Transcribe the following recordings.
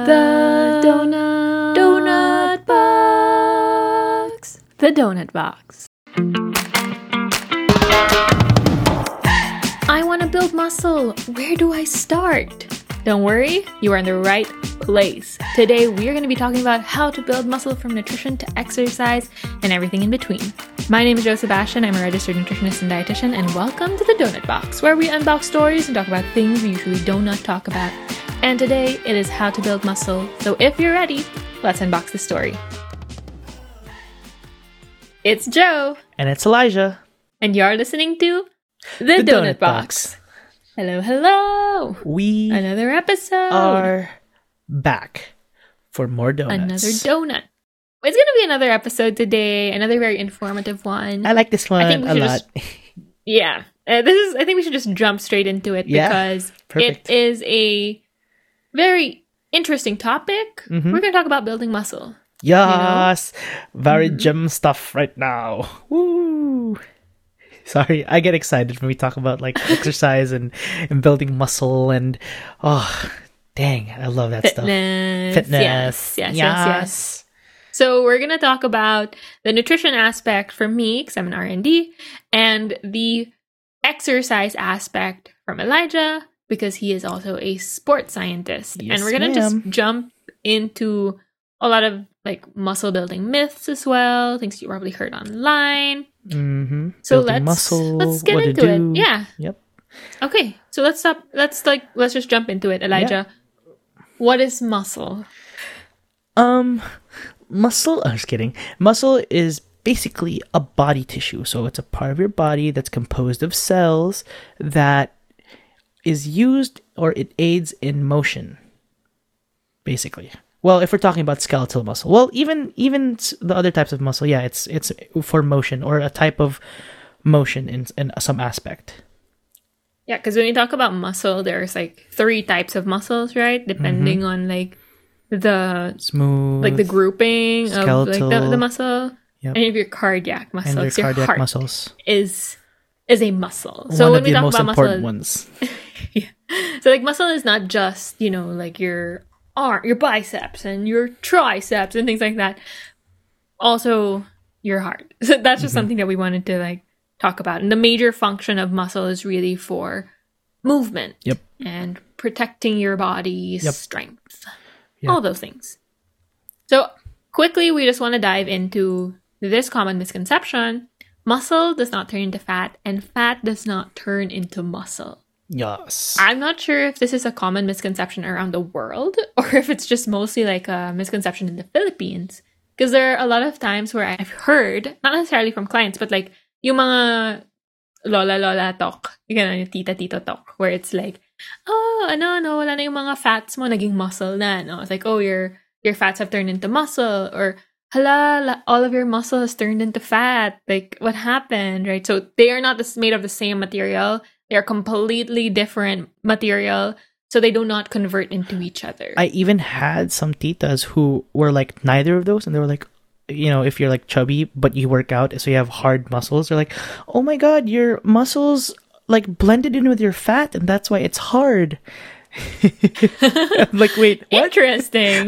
The donut box. The donut box. I want to build muscle. Where do I start? Don't worry, you are in the right place. Today, we are going to be talking about how to build muscle from nutrition to exercise and everything in between. My name is Joe Sebastian. I'm a registered nutritionist and dietitian, and welcome to the Donut Box, where we unbox stories and talk about things we usually do not talk about. And today, it is how to build muscle. So if you're ready, let's unbox the story. It's Joe. And it's Elijah. And you're listening to The Donut Box. Hello, hello. Another episode. Are back for more donuts. Another donut. It's going to be another episode today. Another very informative one. I like this one a lot. Yeah. I think we should just jump straight into it because perfect. It is a very interesting topic. Mm-hmm. We're going to talk about building muscle. Yes. Very gym stuff right now. Woo. Sorry, I get excited when we talk about like exercise and building muscle and dang, I love that stuff. Fitness. Yes. So we're going to talk about the nutrition aspect from me, because I'm an R&D, and the exercise aspect from Elijah, because he is also a sports scientist. Yes, and we're going to just jump into a lot of like muscle building myths as well, things you probably heard online. Mm-hmm. So muscle, let's get into it. Yeah. Yep. Okay. So let's just jump into it, Elijah. Yeah. What is muscle? Muscle, I'm just kidding. Muscle is basically a body tissue. So it's a part of your body that's composed of cells that is used, or it aids in motion, basically. Well, if we're talking about skeletal muscle, well, even the other types of muscle, yeah, it's for motion, or a type of motion in some aspect. Yeah, because when you talk about muscle, there's like 3 types of muscles, right? Depending on like the smooth, like the grouping skeletal, of like the muscle, yep. And if your cardiac muscle, and your cardiac heart muscles is a muscle. So one when of we the talk most about important muscle, ones. Yeah. So like muscle is not just like your arm, your biceps and your triceps and things like that. Also your heart. So that's just something that we wanted to like talk about. And the major function of muscle is really for movement. Yep. And protecting your body's strength. Yep. All those things. So quickly, we just want to dive into this common misconception. Muscle does not turn into fat, and fat does not turn into muscle. Yes. I'm not sure if this is a common misconception around the world or if it's just mostly like a misconception in the Philippines. Because there are a lot of times where I've heard, not necessarily from clients, but like yung mga lola talk, yung tita talk, where it's like, wala na yung mga fats mo, naging muscle na, no? It's like, your fats have turned into muscle, or hala, all of your muscle has turned into fat. Like, what happened, right? So they are not made of the same material. They are completely different material, so they do not convert into each other. I even had some titas who were like neither of those, and they were like, if you're like chubby but you work out, so you have hard muscles, they're like, oh my god, your muscles like blended in with your fat, and that's why it's hard. I'm like, wait, what? Interesting.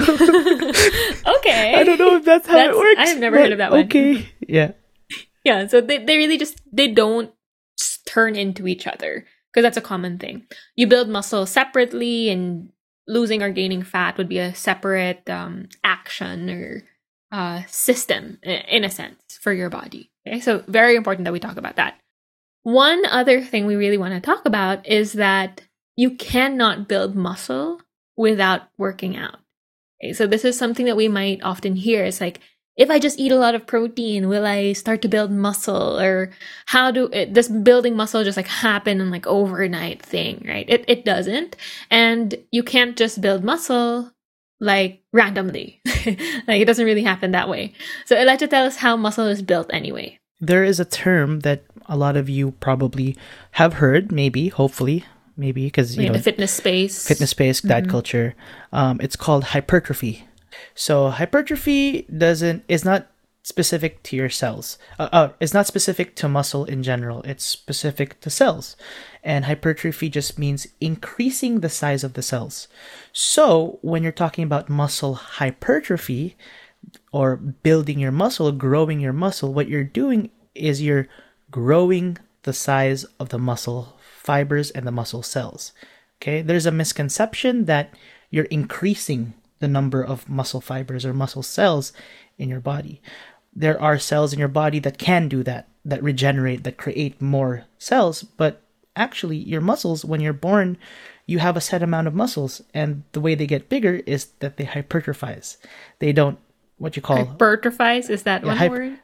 Okay. I don't know if that's how it works. I've never heard of that one. Okay. Yeah. Yeah, so they really they don't turn into each other, because that's a common thing. You build muscle separately, and losing or gaining fat would be a separate action or system, in a sense, for your body. Okay, so very important that we talk about that. One other thing we really want to talk about is that you cannot build muscle without working out. Okay, so this is something that we might often hear. It's like, if I just eat a lot of protein, will I start to build muscle? Or does building muscle just like happen in like overnight thing, right? It doesn't. And you can't just build muscle like randomly. Like, it doesn't really happen that way. So Elijah, tell us how muscle is built anyway. There is a term that a lot of you probably have heard, hopefully, because the fitness space, diet culture. It's called hypertrophy. So hypertrophy is not specific to your cells. It's not specific to muscle in general. It's specific to cells. And hypertrophy just means increasing the size of the cells. So when you're talking about muscle hypertrophy or building your muscle, growing your muscle, what you're doing is you're growing the size of the muscle fibers and the muscle cells. Okay, there's a misconception that you're increasing the number of muscle fibers or muscle cells in your body. There are cells in your body that can do that, that regenerate, that create more cells, but actually your muscles, when you're born, you have a set amount of muscles, and the way they get bigger is that they hypertrophize. They don't, what you call... Hypertrophize? Is that one word?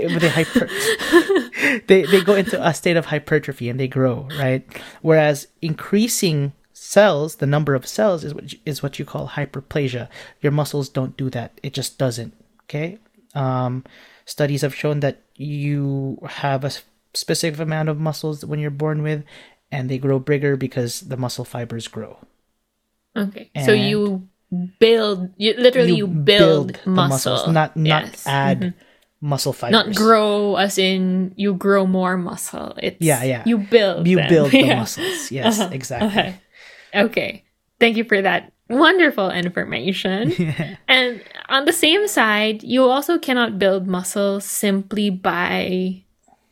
They go into a state of hypertrophy and they grow, right? Whereas increasing cells, the number of cells, is what you call hyperplasia. Your muscles don't do that. It just doesn't. Okay? Studies have shown that you have a specific amount of muscles when you're born with, and they grow bigger because the muscle fibers grow. Okay. And so you build muscles. Not add muscle fibers. Not grow as in you grow more muscle. It's you build the muscles. Yes, exactly. Okay. Thank you for that wonderful information. Yeah. And on the same side, you also cannot build muscle simply by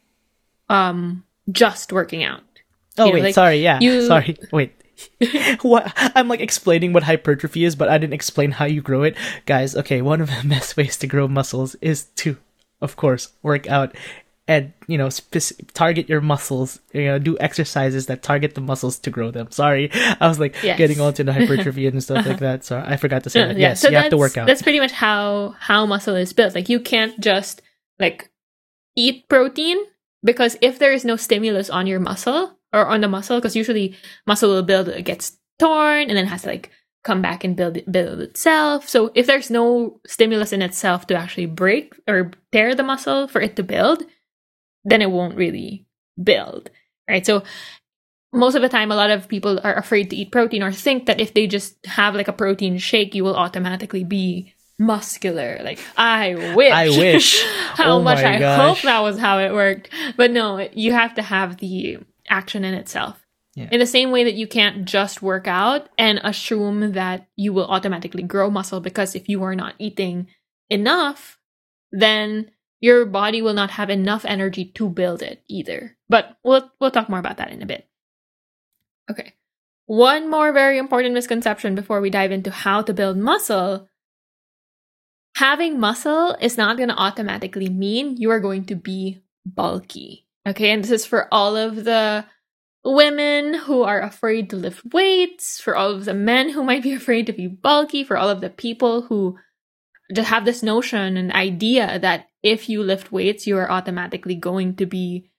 just working out. Oh, wait, sorry. Wait. What? I'm like explaining what hypertrophy is, but I didn't explain how you grow it. Guys, okay, one of the best ways to grow muscles is to, of course, work out and, target your muscles, do exercises that target the muscles to grow them. Sorry, I was getting on to the hypertrophy and stuff like that. So I forgot to say that. Yes, so you have to work out. That's pretty much how muscle is built. Like you can't just eat protein, because if there is no stimulus on your muscle or on the muscle, because usually muscle will build, it gets torn and then has to come back and build itself. So if there's no stimulus in itself to actually break or tear the muscle for it to build, then it won't really build, right? So most of the time, a lot of people are afraid to eat protein or think that if they just have a protein shake, you will automatically be muscular. I wish. How much I hope that was how it worked. But no, you have to have the action in itself. Yeah. In the same way that you can't just work out and assume that you will automatically grow muscle, because if you are not eating enough, then your body will not have enough energy to build it either. But we'll talk more about that in a bit. Okay. One more very important misconception before we dive into how to build muscle. Having muscle is not going to automatically mean you are going to be bulky. Okay, and this is for all of the women who are afraid to lift weights, for all of the men who might be afraid to be bulky, for all of the people who just have this notion and idea that if you lift weights, you are automatically going to be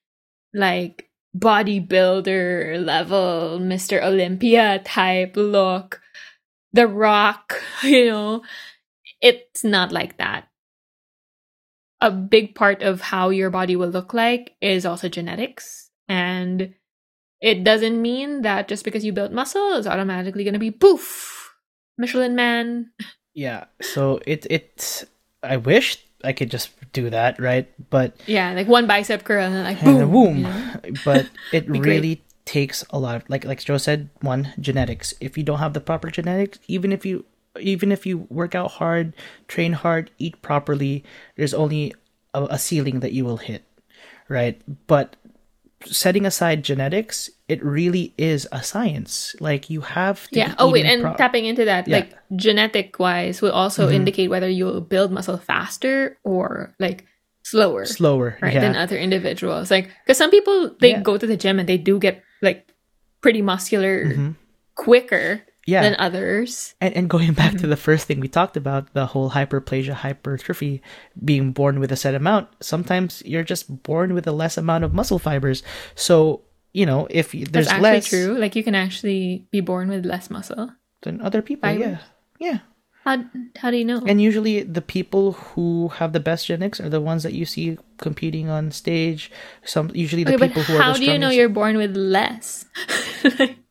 bodybuilder level, Mr. Olympia type look, The Rock, it's not like that. A big part of how your body will look like is also genetics. And it doesn't mean that just because you build muscle, it's automatically going to be poof, Michelin Man. Yeah, so it's I wish I could just do that, right? But yeah, one bicep curl and then boom. But it really takes a lot of, like Joe said, one, genetics. If you don't have the proper genetics, even if you work out hard, train hard, eat properly, there's only a ceiling that you will hit, right? But setting aside genetics, it really is a science. You have to tapping into that, genetic wise will also indicate whether you'll build muscle faster or slower, right, than other individuals. Because some people go to the gym and they do get pretty muscular quicker than others. And going back to the first thing we talked about, the whole hyperplasia, hypertrophy, being born with a set amount, sometimes you're just born with a less amount of muscle fibers. So, if there's That's less... actually true. You can actually be born with less muscle than other people, fibers. Yeah. How do you know? And usually the people who have the best genetics are the ones that you see competing on stage. Usually the people who are the strongest. How do you know you're born with less?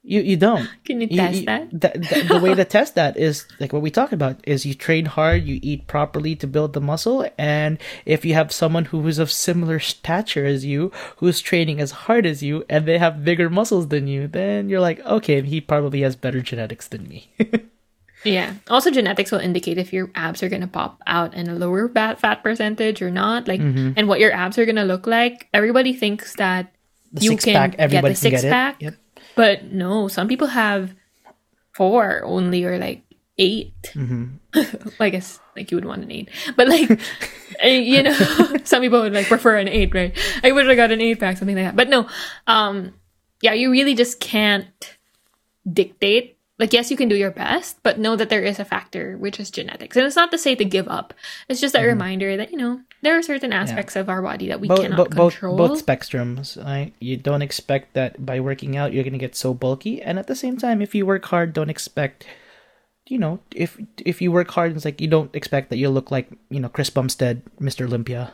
You don't. Can you test that? The way to test that is like what we talked about is you train hard, you eat properly to build the muscle, and if you have someone who is of similar stature as you, who's training as hard as you, and they have bigger muscles than you, then you're like, okay, he probably has better genetics than me. Yeah. Also, genetics will indicate if your abs are going to pop out in a lower fat percentage or not, like, and what your abs are going to look like. Everybody thinks that you can get the six pack. Yep. But no, some people have 4 only or like 8. Well, I guess like you would want an 8. But like, you know, some people would like prefer an 8, right? I wish I got an 8 pack, something like that. But no, yeah, you really just can't dictate. Like, yes, you can do your best, but know that there is a factor, which is genetics. And it's not to say to give up. It's just a reminder that, you know, there are certain aspects of our body that we cannot control. Both spectrums. Right? You don't expect that by working out, you're going to get so bulky. And at the same time, if you work hard, don't expect, you know, if you work hard, it's like you don't expect that you'll look like, you know, Chris Bumstead, Mr. Olympia.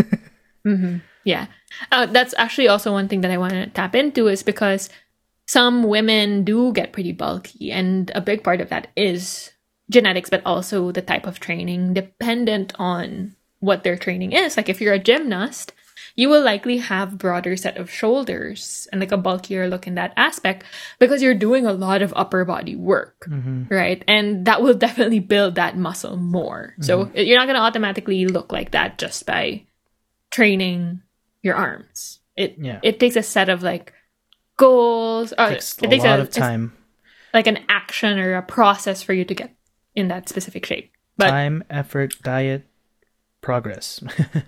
Yeah. That's actually also one thing that I want to tap into is because some women do get pretty bulky, and a big part of that is genetics, but also the type of training dependent on what their training is. Like if you're a gymnast, you will likely have broader set of shoulders and like a bulkier look in that aspect because you're doing a lot of upper body work, right? And that will definitely build that muscle more. So you're not going to automatically look like that just by training your arms. It takes a set of like goals. It takes a lot of time. Like an action or a process for you to get in that specific shape. But time, effort, diet, progress.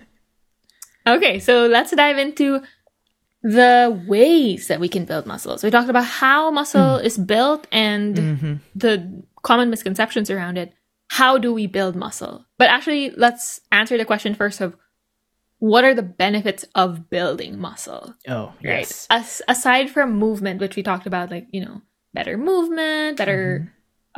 Okay, so let's dive into the ways that we can build muscles. We talked about how muscle is built and the common misconceptions around it. How do we build muscle? But actually, let's answer the question first of what are the benefits of building muscle? Oh, yes. Right. Aside from movement, which we talked about, like, you know, better movement, better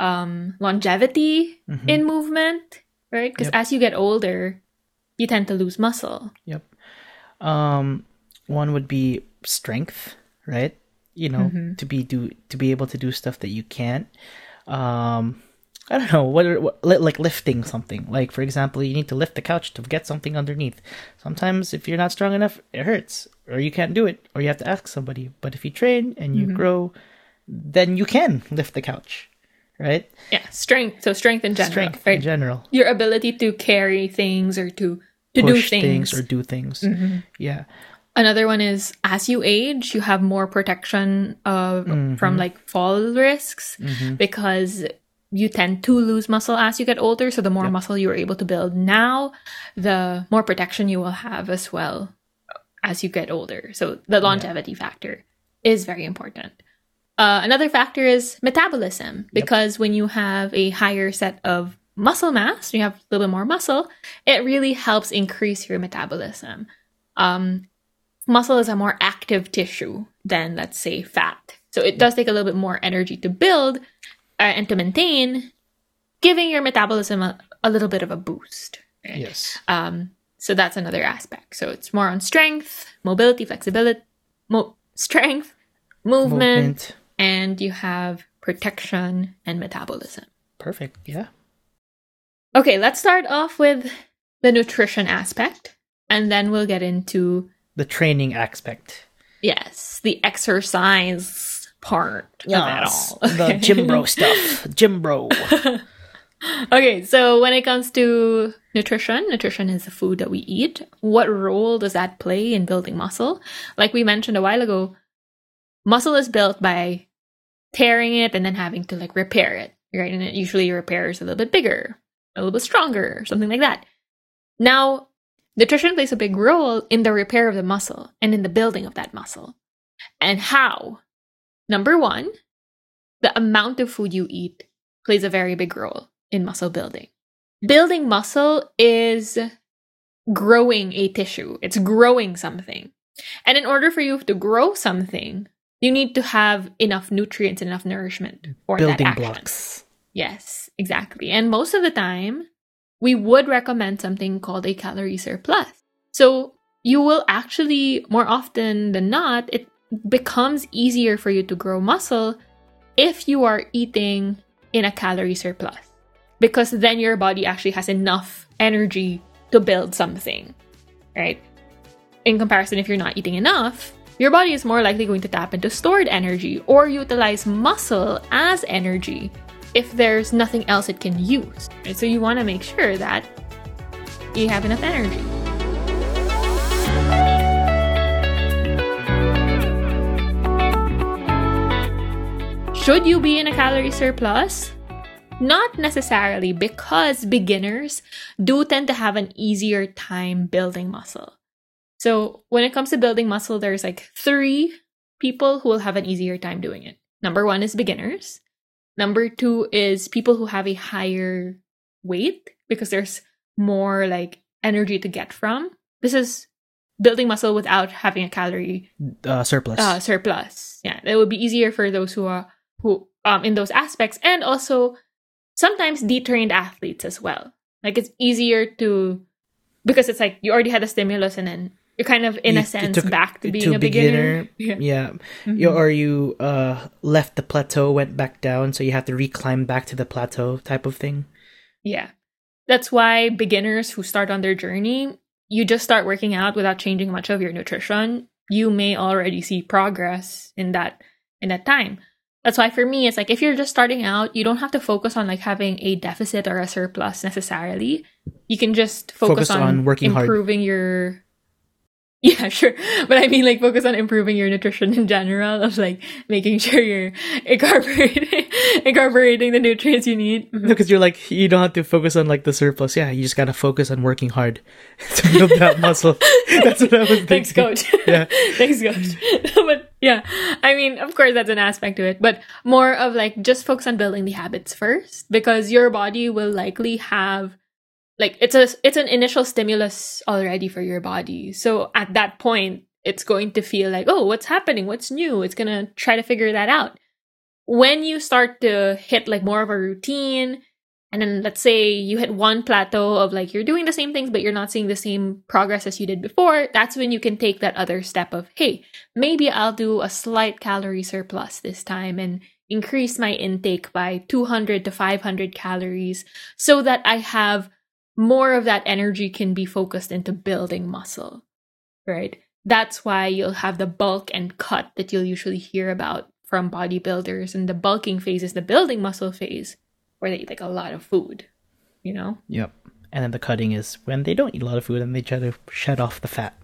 longevity in movement, right? Because as you get older, you tend to lose muscle. Yep. One would be strength, right? You know, to be able to do stuff that you can't. I don't know, like lifting something. Like, for example, you need to lift the couch to get something underneath. Sometimes if you're not strong enough, it hurts, or you can't do it, or you have to ask somebody. But if you train and you grow, then you can lift the couch, right? Yeah, strength. So strength in general. Strength right? in general. Your ability to carry things or to do things. Or do things. Yeah. Another one is as you age, you have more protection from like fall risks because you tend to lose muscle as you get older. So the more muscle you're able to build now, the more protection you will have as well as you get older. So the longevity factor is very important. Another factor is metabolism, because when you have a higher set of muscle mass, you have a little bit more muscle, it really helps increase your metabolism. Muscle is a more active tissue than, let's say, fat. So it does take a little bit more energy to build and to maintain, giving your metabolism a little bit of a boost. Right? Yes. So that's another aspect. So it's more on strength, mobility, flexibility, strength, movement, and you have protection and metabolism. Perfect. Yeah. Okay, let's start off with the nutrition aspect, and then we'll get into the training aspect. Yes, the exercise part of it all. The gym bro stuff. Gym bro. Okay, so when it comes to nutrition is the food that we eat. What role does that play in building muscle? Like we mentioned a while ago, muscle is built by tearing it and then having to like repair it, right? And it usually repairs a little bit bigger, a little bit stronger, something like that. Now, nutrition plays a big role in the repair of the muscle and in the building of that muscle. And how? Number one, the amount of food you eat plays a very big role in muscle building. Building muscle is growing a tissue. It's growing something. And in order for you to grow something, you need to have enough nutrients and enough nourishment for building that action. Blocks. Yes, exactly. And most of the time, we would recommend something called a calorie surplus. So you will actually, more often than not, it becomes easier for you to grow muscle if you are eating in a calorie surplus, because then your body actually has enough energy to build something, right? In comparison, if you're not eating enough, your body is more likely going to tap into stored energy or utilize muscle as energy if there's nothing else it can use. Right? So you want to make sure that you have enough energy. Should you be in a calorie surplus? Not necessarily, because beginners do tend to have an easier time building muscle. So when it comes to building muscle, there's like 3 people who will have an easier time doing it. Number 1 is beginners. Number 2 is people who have a higher weight because there's more like energy to get from. This is building muscle without having a calorie surplus. Surplus. Yeah, it would be easier for those who in those aspects, and also sometimes detrained athletes as well. Like it's easier to, because it's like you already had a stimulus and then you're kind of in a sense back to being a beginner. Yeah. Or you left the plateau, went back down, so you have to reclimb back to the plateau type of thing. Yeah. That's why beginners who start on their journey, you just start working out without changing much of your nutrition. You may already see progress in that time. That's why for me, it's like if you're just starting out, you don't have to focus on like having a deficit or a surplus necessarily. You can just focus on working improving your... Yeah, sure. But I mean, like, focus on improving your nutrition in general, of like making sure you're incorporating the nutrients you need. No, because you're like, you don't have to focus on like the surplus. Yeah, you just gotta focus on working hard to build that muscle. That's what I was thinking. Thanks, coach. Yeah. Thanks, coach. But yeah, I mean, of course, that's an aspect to it. But more of like, just focus on building the habits first, because your body will likely have, like, it's an initial stimulus already for your body. So at that point, it's going to feel like, oh, what's happening? What's new? It's going to try to figure that out. When you start to hit like more of a routine, and then let's say you hit one plateau of like, you're doing the same things, but you're not seeing the same progress as you did before, that's when you can take that other step of, hey, maybe I'll do a slight calorie surplus this time and increase my intake by 200 to 500 calories so that I have more of that energy can be focused into building muscle, right? That's why you'll have the bulk and cut that you'll usually hear about from bodybuilders. And the bulking phase is the building muscle phase, where they eat like a lot of food, you know? Yep. And then the cutting is when they don't eat a lot of food and they try to shed off the fat.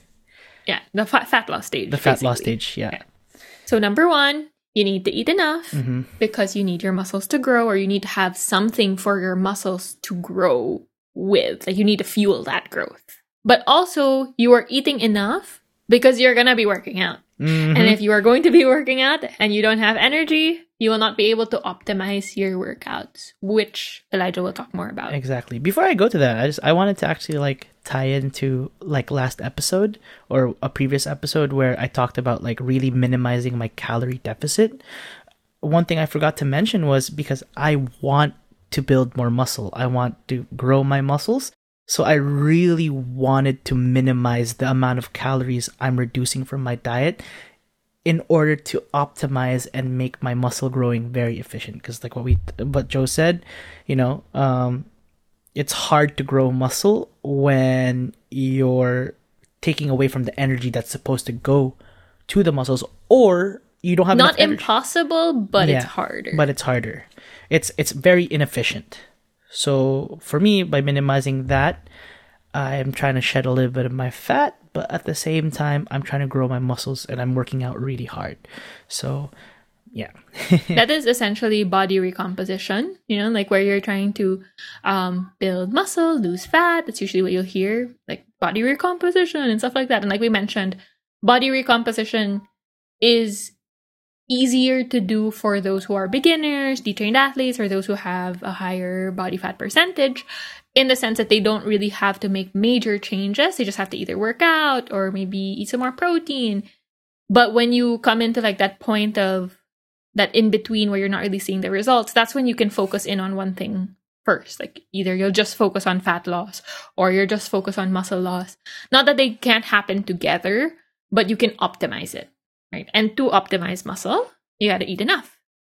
Yeah, the fat loss stage. The fat loss stage, yeah. So number 1, you need to eat enough because you need your muscles to grow, or you need to have something for your muscles to grow with. Like, you need to fuel that growth. But also, you are eating enough because you're going to be working out. And if you are going to be working out and you don't have energy, you will not be able to optimize your workouts, which Elijah will talk more about. Exactly. Before I go to that, I wanted to actually like tie into like last episode or a previous episode where I talked about like really minimizing my calorie deficit. One thing I forgot to mention was, because I want to build more muscle, I want to grow my muscles. So I really wanted to minimize the amount of calories I'm reducing from my diet in order to optimize and make my muscle growing very efficient. Because like what Joe said, you know, it's hard to grow muscle when you're taking away from the energy that's supposed to go to the muscles, or you don't have not enough impossible, but it's harder. But it's harder. It's very inefficient. So for me, by minimizing that, I'm trying to shed a little bit of my fat, but at the same time, I'm trying to grow my muscles and I'm working out really hard. So yeah. That is essentially body recomposition, you know, like where you're trying to build muscle, lose fat. That's usually what you'll hear, like body recomposition and stuff like that. And like we mentioned, body recomposition is easier to do for those who are beginners, detrained athletes, or those who have a higher body fat percentage, in the sense that they don't really have to make major changes. They just have to either work out or maybe eat some more protein. But when you come into like that point of that in between where you're not really seeing the results, that's when you can focus in on one thing first. Like either you'll just focus on fat loss or you're just focus on muscle loss. Not that they can't happen together, but you can optimize it. Right. And to optimize muscle, you got to eat enough.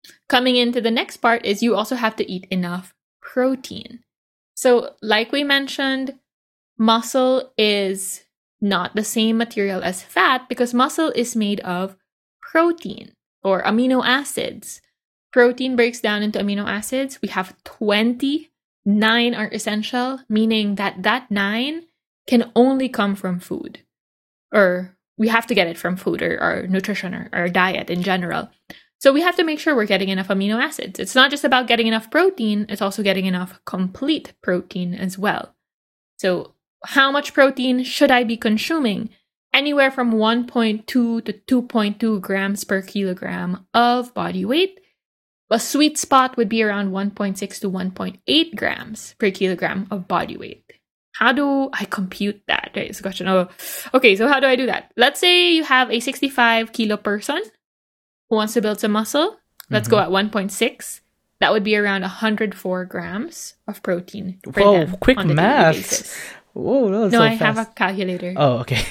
coming into the next part is you also have to eat enough protein. So, like we mentioned, muscle is not the same material as fat because muscle is made of protein or amino acids. Protein breaks down into amino acids. We have 20. 9 are essential, meaning that 9 can only come from food. Or we have to get it from food or our nutrition or our diet in general. So we have to make sure we're getting enough amino acids. It's not just about getting enough protein, it's also getting enough complete protein as well. So how much protein should I be consuming? Anywhere from 1.2 to 2.2 grams per kilogram of body weight. A sweet spot would be around 1.6 to 1.8 grams per kilogram of body weight. How do I compute that? Right, it's a question. Oh, okay, so how do I do that? Let's say you have a 65 kilo person who wants to build some muscle. Let's go at 1.6. That would be around 104 grams of protein. Whoa, quick math. Whoa, that was so fast. I have a calculator. Oh, okay.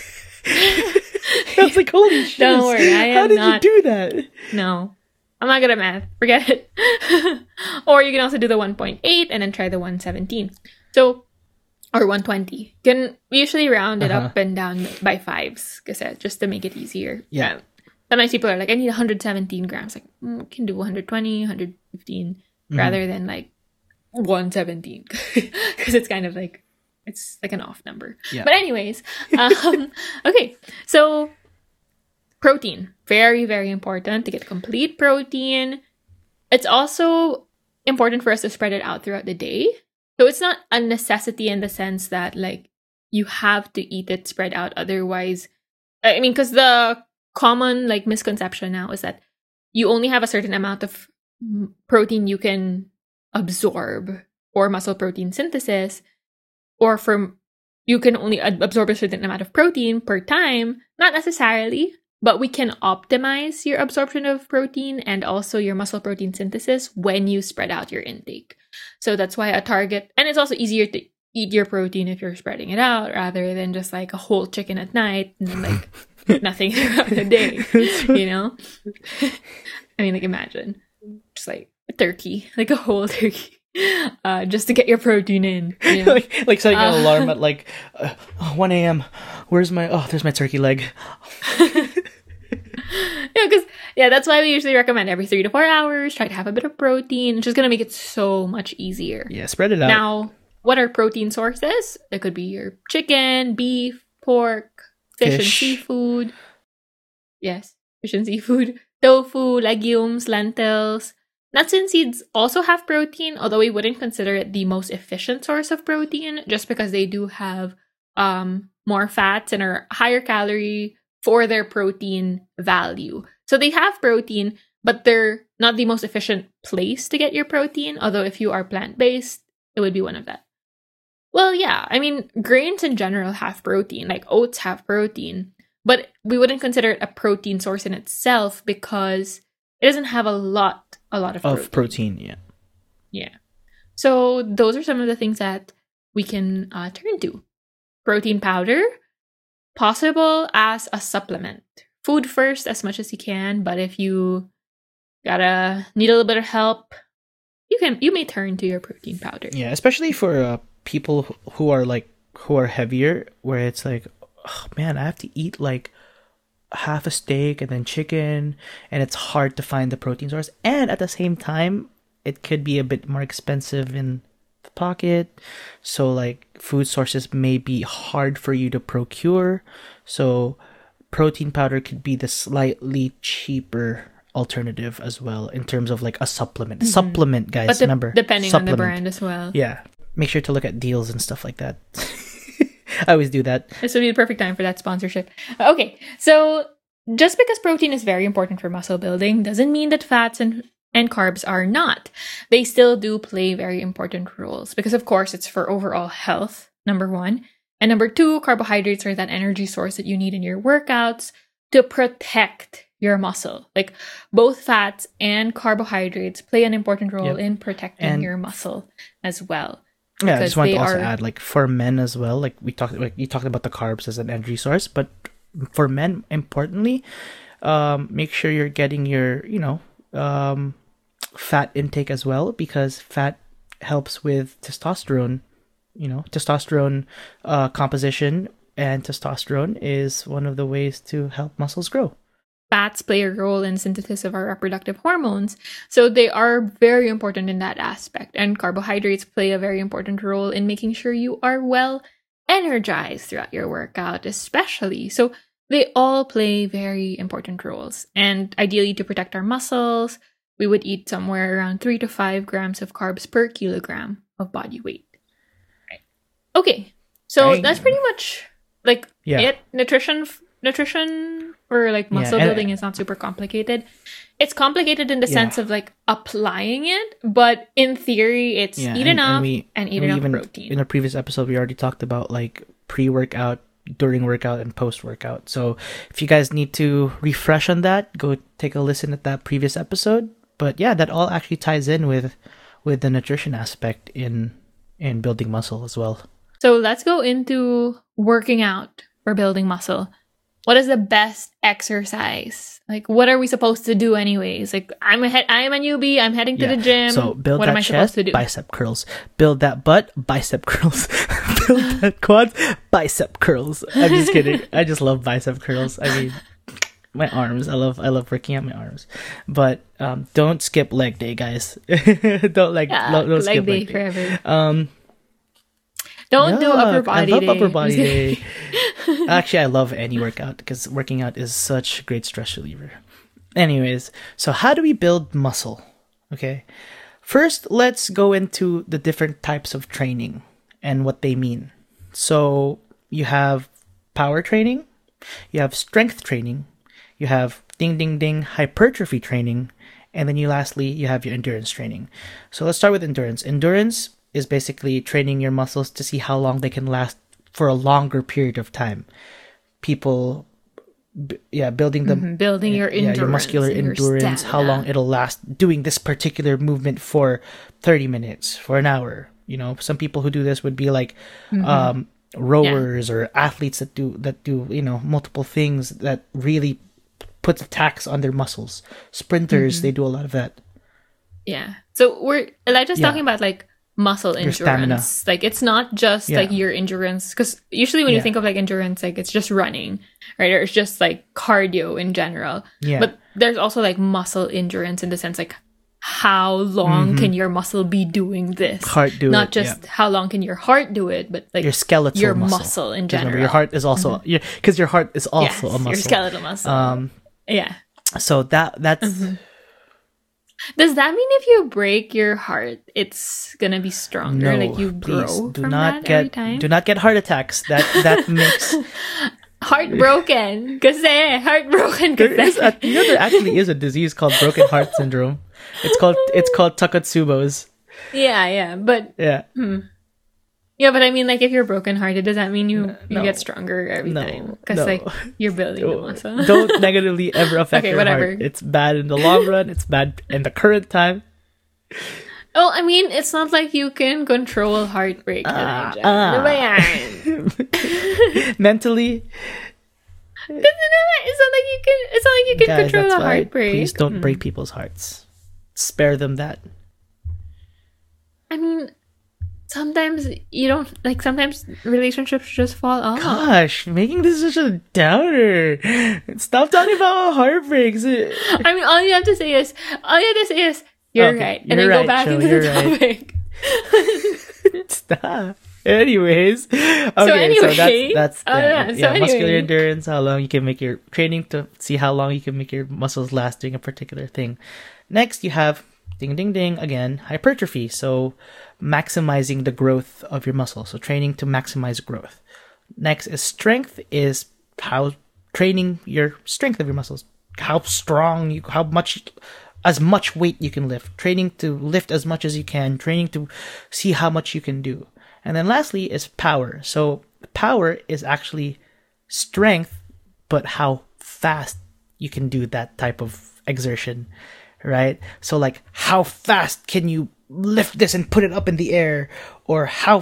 I was like, holy shit. Don't worry, How did you do that? No. I'm not good at math. Forget it. Or you can also do the 1.8 and then try the 117. So, or 120. We usually round it up and down by fives, just to make it easier. Yeah. Sometimes people are like, I need 117 grams. Like, I can do 120, 115, rather than like 117. Because it's kind of like, it's like an off number. Yeah. But anyways, okay. So, protein, very, very important to get complete protein. It's also important for us to spread it out throughout the day. So it's not a necessity in the sense that like you have to eat it spread out. Otherwise, I mean, because the common like misconception now is that you only have a certain amount of protein you can absorb for muscle protein synthesis, or you can only absorb a certain amount of protein per time. Not necessarily. But we can optimize your absorption of protein and also your muscle protein synthesis when you spread out your intake. So that's why a target, and it's also easier to eat your protein if you're spreading it out rather than just like a whole chicken at night and then like nothing throughout the day, you know? I mean, like imagine just like a turkey, like a whole turkey. Just to get your protein in, you know? like setting an alarm at like 1 a.m. There's my turkey leg. That's why we usually recommend every 3 to 4 hours. Try to have a bit of protein. It's just gonna make it so much easier. Yeah, spread it out. Now, what are protein sources? It could be your chicken, beef, pork, fish and seafood. Yes, fish and seafood, tofu, legumes, lentils. Nuts and seeds also have protein, although we wouldn't consider it the most efficient source of protein just because they do have more fats and are higher calorie for their protein value. So they have protein, but they're not the most efficient place to get your protein, although if you are plant-based, it would be one of that. Well, yeah, I mean, grains in general have protein, like oats have protein, but we wouldn't consider it a protein source in itself because it doesn't have a lot of protein. Yeah. So those are some of the things that we can turn to. Protein powder, possible as a supplement. Food first as much as you can, but if you need a little bit of help, you may turn to your protein powder. Yeah, especially for people who are heavier, where it's like, oh man, I have to eat like half a steak and then chicken, and it's hard to find the protein source, and at the same time it could be a bit more expensive in the pocket, so like food sources may be hard for you to procure. So protein powder could be the slightly cheaper alternative as well in terms of like a supplement. Supplement, guys, but remember, depending supplement. on the brand as well. Yeah, make sure to look at deals and stuff like that. I always do that. This would be the perfect time for that sponsorship. Okay, so just because protein is very important for muscle building doesn't mean that fats and carbs are not. They still do play very important roles because, of course, it's for overall health, number one. And number two, carbohydrates are that energy source that you need in your workouts to protect your muscle. Like both fats and carbohydrates play an important role in protecting your muscle as well. Yeah, I just want to also add, like for men as well, like you talked about the carbs as an energy source, but for men, importantly, make sure you're getting your, fat intake as well, because fat helps with testosterone, testosterone composition, and testosterone is one of the ways to help muscles grow. Fats play a role in synthesis of our reproductive hormones, so they are very important in that aspect. And carbohydrates play a very important role in making sure you are well energized throughout your workout, especially. So they all play very important roles. And ideally, to protect our muscles, we would eat somewhere around 3 to 5 grams of carbs per kilogram of body weight. Right. Okay, so that's pretty much it. Nutrition for muscle building is not super complicated. It's complicated in the sense of applying it, but in theory, it's eat enough and eat enough protein. In a previous episode, we already talked about pre-workout, during workout, and post-workout. So if you guys need to refresh on that, go take a listen at that previous episode. But yeah, that all actually ties in with the nutrition aspect in building muscle as well. So let's go into working out for building muscle. What is the best exercise? What are we supposed to do anyways? I am a newbie. I'm heading to the gym. So build what that am I chest, supposed to do? bicep curls. Build that butt, bicep curls. Build that quads, bicep curls. I'm just kidding. I just love bicep curls. I mean, my arms. I love working out my arms. But don't skip leg day, guys. don't leg skip day leg day forever. Don't do upper body day. I love upper body day. Actually, I love any workout because working out is such a great stress reliever. Anyways, so how do we build muscle? Okay. First, let's go into the different types of training and what they mean. So you have power training, you have strength training, you have hypertrophy training, and then lastly, you have your endurance training. So let's start with endurance. Endurance is basically training your muscles to see how long they can last for a longer period of time. People, building them, building your endurance, your muscular endurance, how long it'll last doing this particular movement for 30 minutes, for an hour. Some people who do this would be rowers or athletes that do multiple things that really puts a tax on their muscles. Sprinters, they do a lot of that. Yeah. So we're Elijah's talking about muscle endurance. It's not just your endurance, because usually when you think of endurance, it's just running, right? Or it's just cardio in general. Yeah. But there's also muscle endurance in the sense how long can your muscle be doing this? Heart do not it, just how long can your heart do it, but your skeletal your muscle in general. Remember, your heart is also because your heart is also a muscle. Your skeletal muscle. So that's. Does that mean if you break your heart, it's gonna be stronger? No, you please grow do from not that every time? do not get heart attacks. That makes heartbroken. Heartbroken. There actually is a disease called broken heart syndrome. It's called Takotsubo's. Yeah, but yeah, but I mean, if you're brokenhearted, does that mean you get stronger every time? Because you're building the muscle. Don't negatively ever affect your heart. It's bad in the long run. It's bad in the current time. Oh, I mean, it's not like you can control heartbreak. Mentally. It's not like you can control a heartbreak. Please don't break people's hearts. Spare them that. I mean, sometimes you don't sometimes relationships just fall off. Gosh, making this such a downer. Stop talking about heartbreaks. I mean, all you have to say is you're right, and then go back into the topic. Stop. Anyways, okay, so that's muscular endurance, how long you can make your training to see how long you can make your muscles last doing a particular thing. Next, you have again, hypertrophy. So maximizing the growth of your muscle. So training to maximize growth. Next is strength, is how training your strength of your muscles. How strong as much weight you can lift. Training to lift as much as you can. Training to see how much you can do. And then lastly is power. So power is actually strength, but how fast you can do that type of exertion, right? So how fast can you lift this and put it up in the air, or how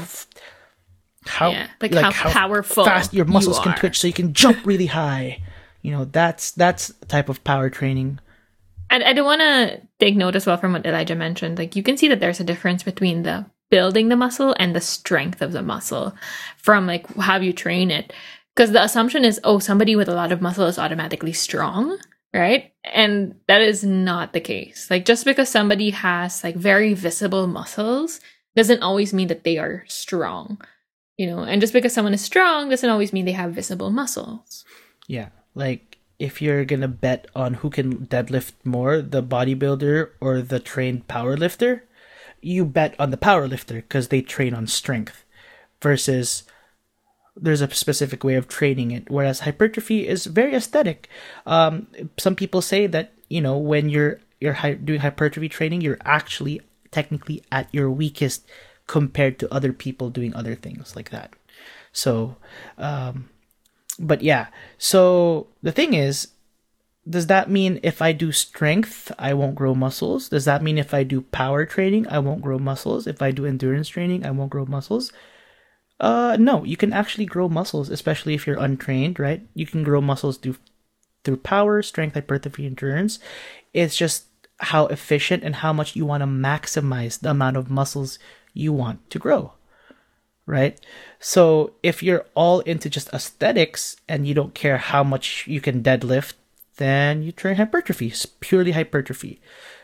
powerful fast your muscles can twitch so you can jump really high. That's the type of power training And I do want to take note as well from what Elijah mentioned. Like, you can see that there's a difference between the building the muscle and the strength of the muscle from like how you train it. Because the assumption is, oh, somebody with a lot of muscle is automatically strong, right? And that is not the case. Like, just because somebody has like very visible muscles doesn't always mean that they are strong, you know? And just because someone is strong doesn't always mean they have visible muscles. Yeah. Like, if you're going to bet on who can deadlift more, the bodybuilder or the trained powerlifter, you bet on the powerlifter because they train on strength versus there's a specific way of training it. Whereas hypertrophy is very aesthetic. Some people say that, you know, when you're doing hypertrophy training, you're actually technically at your weakest compared to other people doing other things like that. So, but yeah. So the thing is, does that mean if I do strength, I won't grow muscles? Does that mean if I do power training, I won't grow muscles? If I do endurance training, I won't grow muscles? No, you can actually grow muscles, especially if you're untrained, right? You can grow muscles through power, strength, hypertrophy, endurance. It's just how efficient and how much you want to maximize the amount of muscles you want to grow, right? So if you're all into just aesthetics and you don't care how much you can deadlift, then you train hypertrophy, purely hypertrophy.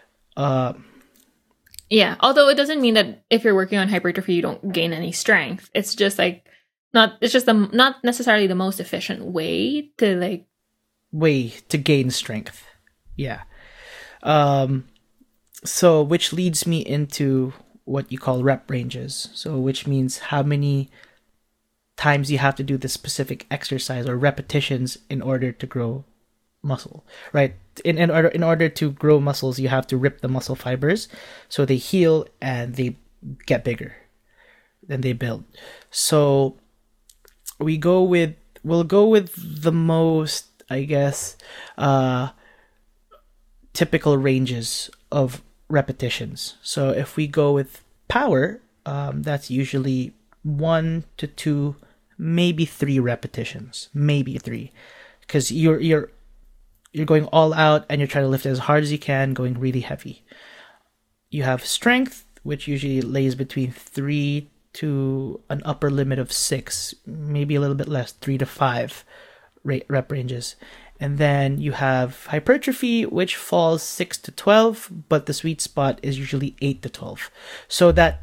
Yeah, although it doesn't mean that if you're working on hypertrophy, you don't gain any strength. It's just like not necessarily the most efficient way to gain strength. Yeah. So which leads me into what you call rep ranges. So which means how many times you have to do this specific exercise or repetitions in order to grow muscle, right? In order to grow muscles, you have to rip the muscle fibers so they heal and they get bigger, then they build. So we'll go with the most, I guess, typical ranges of repetitions. So if we go with power, that's usually 1 to 2, maybe 3 repetitions, maybe 3, because you're going all out and you're trying to lift as hard as you can, going really heavy. You have strength, which usually lays between 3 to an upper limit of 6, maybe a little bit less, 3 to 5 rep ranges. And then you have hypertrophy, which falls 6 to 12, but the sweet spot is usually 8 to 12. So that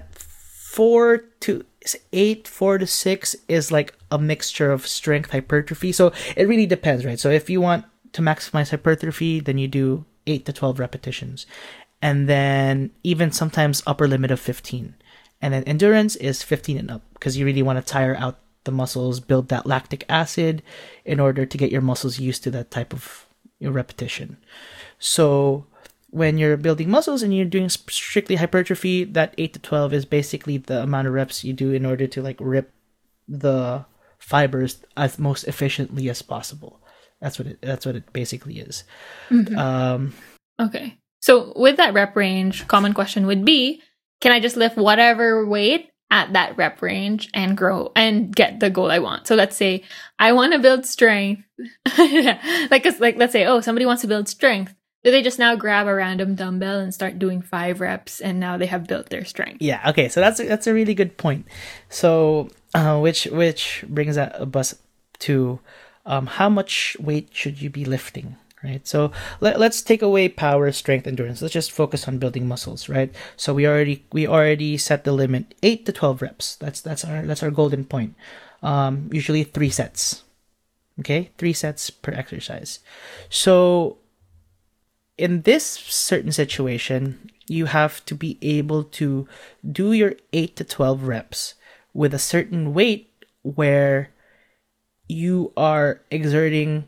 4 to 6 is like a mixture of strength, hypertrophy. So it really depends, right? So if you want to maximize hypertrophy, then you do 8 to 12 repetitions. And then even sometimes upper limit of 15. And then endurance is 15 and up because you really want to tire out the muscles, build that lactic acid in order to get your muscles used to that type of repetition. So when you're building muscles and you're doing strictly hypertrophy, that 8 to 12 is basically the amount of reps you do in order to like rip the fibers as most efficiently as possible. That's what it basically is. Mm-hmm. Okay. So with that rep range, common question would be, can I just lift whatever weight at that rep range and grow and get the goal I want? So let's say I want to build strength. like let's say, oh, somebody wants to build strength. Do they just now grab a random dumbbell and start doing 5 reps and now they have built their strength? Yeah. Okay. So that's a really good point. So which brings us to how much weight should you be lifting, right? So let's take away power, strength, endurance. Let's just focus on building muscles, right? So we already set the limit 8 to 12 reps. That's our golden point. Usually 3 sets. Okay, 3 sets per exercise. So in this certain situation, you have to be able to do your 8 to 12 reps with a certain weight where you are exerting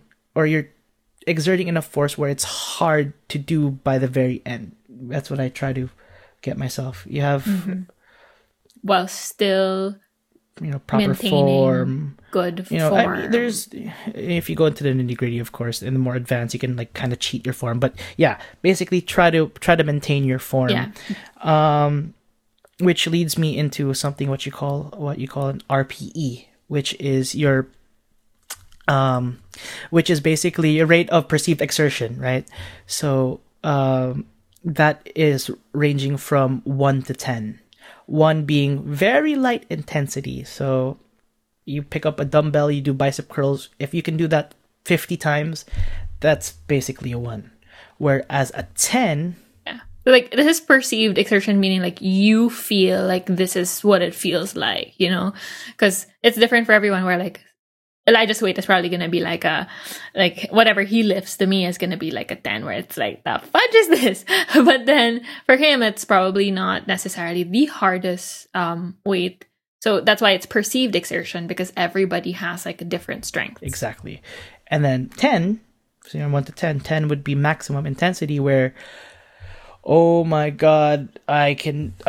enough force where it's hard to do by the very end. That's what I try to get myself. You have while still proper form, good form. There's, if you go into the nitty-gritty, of course, and the more advanced, you can like kind of cheat your form. But yeah, basically try to maintain your form. Yeah. Which leads me into something what you call an RPE, which is your which is basically a rate of perceived exertion, right? So that is ranging from 1 to 10. 1 being very light intensity. So you pick up a dumbbell, you do bicep curls. If you can do that 50 times, that's basically a 1. Whereas a 10... Yeah. Like, this is perceived exertion, meaning like you feel like this is what it feels like, you know? Because it's different for everyone, where like Elijah's weight is probably going to be like whatever he lifts to me is going to be like a 10, where it's like, the fudge is this? But then for him, it's probably not necessarily the hardest weight. So that's why it's perceived exertion, because everybody has like a different strength. Exactly. And then 10, so 1 to 10, 10 would be maximum intensity, where, oh my God, you're at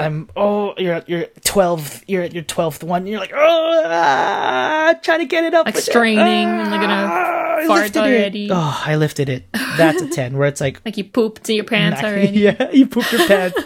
your 12th, you're at your 12th one, you're like, trying to get it up. Like straining, and they're gonna fart already. I lifted it. That's a 10, where it's like... like you pooped in your pants already. Yeah, you pooped your pants.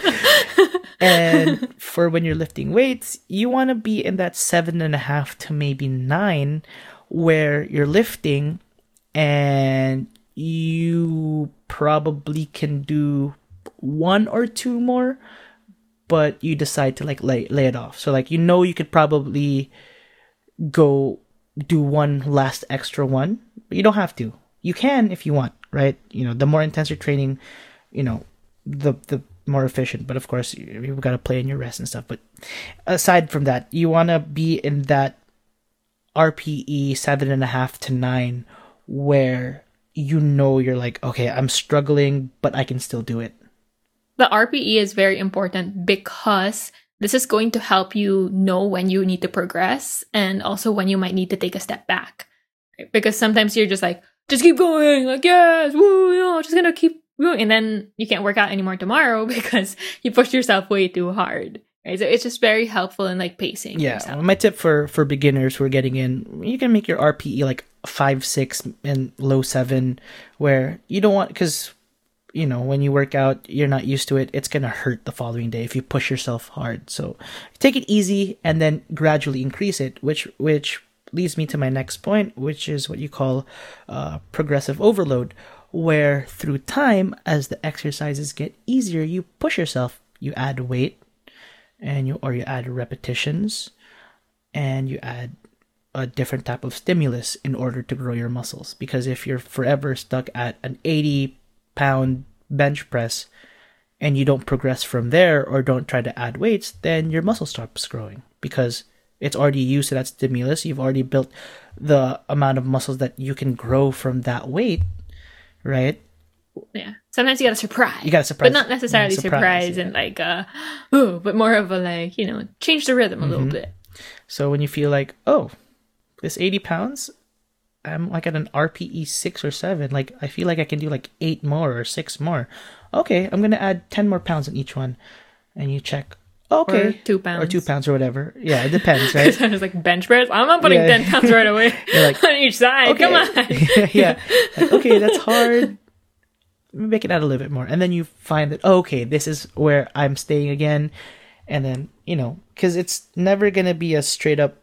And for when you're lifting weights, you want to be in that 7.5 to maybe 9, where you're lifting and you probably can do 1 or 2 more, but you decide to like lay it off. So like, you could probably go do one last extra one, but you don't have to. You can if you want, right? The more intense your training, the more efficient. But of course, you've got to play in your rest and stuff. But aside from that, you want to be in that RPE 7.5 to 9, where you're like, okay, I'm struggling, but I can still do it. The RPE is very important, because this is going to help you know when you need to progress, and also when you might need to take a step back. Right? Because sometimes you're just like, just keep going, like, yes, woo, just gonna keep going. And then you can't work out anymore tomorrow because you pushed yourself way too hard. Right? So it's just very helpful in like pacing. Yeah, yourself. My tip for beginners who are getting in, you can make your RPE like 5, 6, and low 7, where you don't want, because when you work out, you're not used to it. It's going to hurt the following day if you push yourself hard. So take it easy and then gradually increase it, which leads me to my next point, which is what you call progressive overload, where through time, as the exercises get easier, you push yourself, you add weight, and you add repetitions, and you add a different type of stimulus in order to grow your muscles. Because if you're forever stuck at an 80-pound bench press and you don't progress from there, or don't try to add weights, then your muscle stops growing, because it's already used to that stimulus. You've already built the amount of muscles that you can grow from that weight, right? Yeah. Sometimes you gotta surprise. But not necessarily surprise and like, but more of a like, change the rhythm a little bit. So when you feel like, oh, this 80 pounds, I'm like at an RPE 6 or 7. Like, I feel like I can do like 8 more or 6 more. Okay, I'm going to add 10 more pounds in each one. And you check, okay. Or 2 pounds. Or 2 pounds or whatever. Yeah, it depends, right? I was like, bench press? I'm not putting 10 pounds right away. You're like, on each side. Okay. Come on. Yeah. Like, okay, that's hard. Make it out a little bit more. And then you find that, okay, this is where I'm staying again. And then, because it's never going to be a straight up,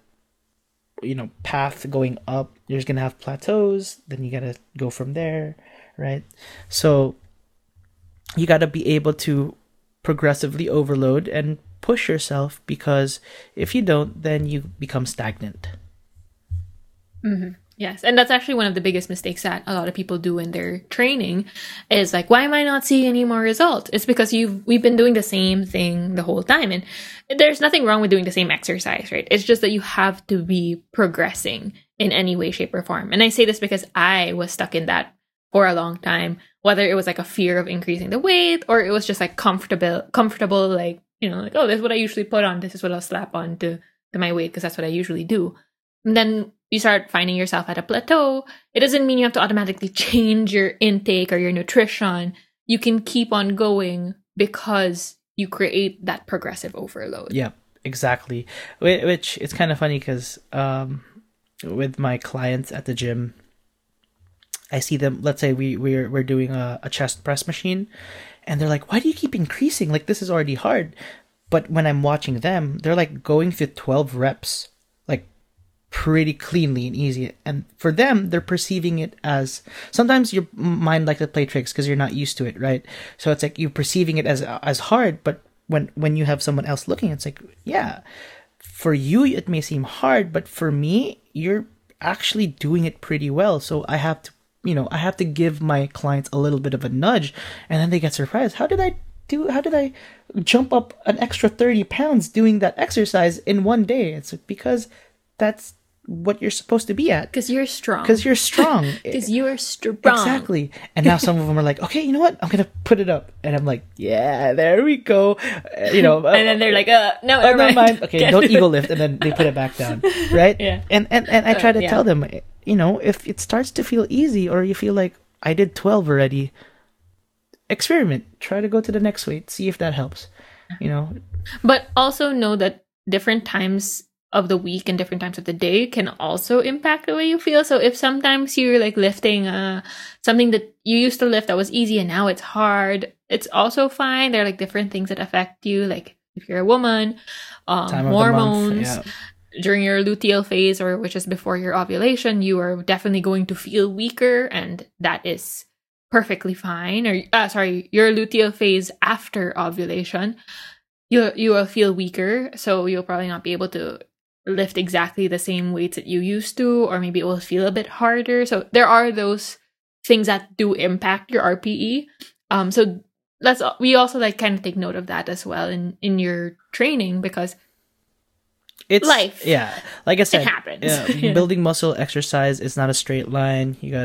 path going up. You're just going to have plateaus. Then you got to go from there, right? So you got to be able to progressively overload and push yourself, because if you don't, then you become stagnant. Mm-hmm. Yes, and that's actually one of the biggest mistakes that a lot of people do in their training, is like, why am I not seeing any more results? It's because we've been doing the same thing the whole time, and there's nothing wrong with doing the same exercise, right? It's just that you have to be progressing in any way, shape, or form. And I say this because I was stuck in that for a long time, whether it was like a fear of increasing the weight, or it was just like comfortable, like, like, oh, this is what I usually put on, this is what I'll slap on to my weight, because that's what I usually do. And then you start finding yourself at a plateau. It doesn't mean you have to automatically change your intake or your nutrition. You can keep on going because you create that progressive overload. Yeah, exactly. Which it's kind of funny because with my clients at the gym, I see them, let's say we're doing a chest press machine, and they're like, why do you keep increasing? Like, this is already hard. But when I'm watching them, they're like going through 12 reps, like pretty cleanly and easy. And for them, they're perceiving it as, sometimes your mind likes to play tricks because you're not used to it, right? So it's like you're perceiving it as hard, but when you have someone else looking, it's like, yeah, for you it may seem hard, but for me, you're actually doing it pretty well. So I have to, I have to give my clients a little bit of a nudge, and then they get surprised. How did I jump up an extra 30 pounds doing that exercise in one day? It's like, because that's what you're supposed to be at. Because you're strong. Because you're strong. Because you are strong. Exactly. And now some of them are like, okay, you know what? I'm going to put it up. And I'm like, yeah, there we go. And then they're like, no, never mind. Okay, don't ego lift. And then they put it back down. Right? Yeah. And I try to tell them, if it starts to feel easy, or you feel like I did 12 already, experiment. Try to go to the next weight. See if that helps. But also know that different times of the week and different times of the day can also impact the way you feel. So if sometimes you're like lifting something that you used to lift that was easy and now it's hard, it's also fine. There are like different things that affect you. Like if you're a woman, hormones, during your luteal phase, or which is before your ovulation, you are definitely going to feel weaker, and that is perfectly fine. Or your luteal phase after ovulation, you will feel weaker, so you'll probably not be able to lift exactly the same weights that you used to, or maybe it will feel a bit harder. So there are those things that do impact your RPE. So we also like kind of take note of that as well in your training, because it's life. Yeah, like I said, it happens. Building muscle exercise is not a straight line. You